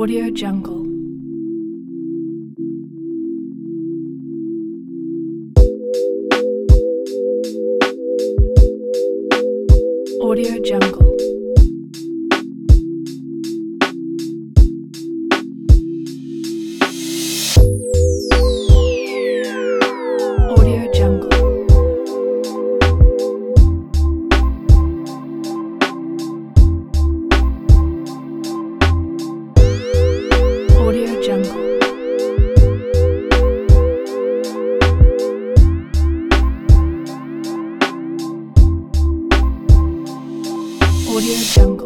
Audio Jungle. Audio Jungle. Audio Jungle. Audio Jungle. Audio Jungle.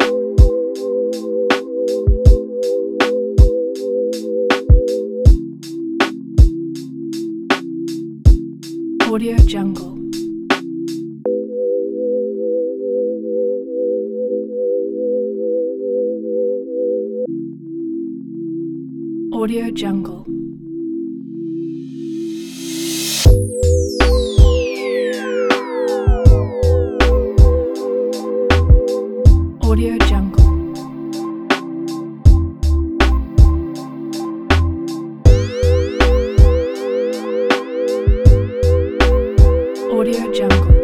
Audio Jungle. Audio Jungle. Audio Jungle. Audio Jungle.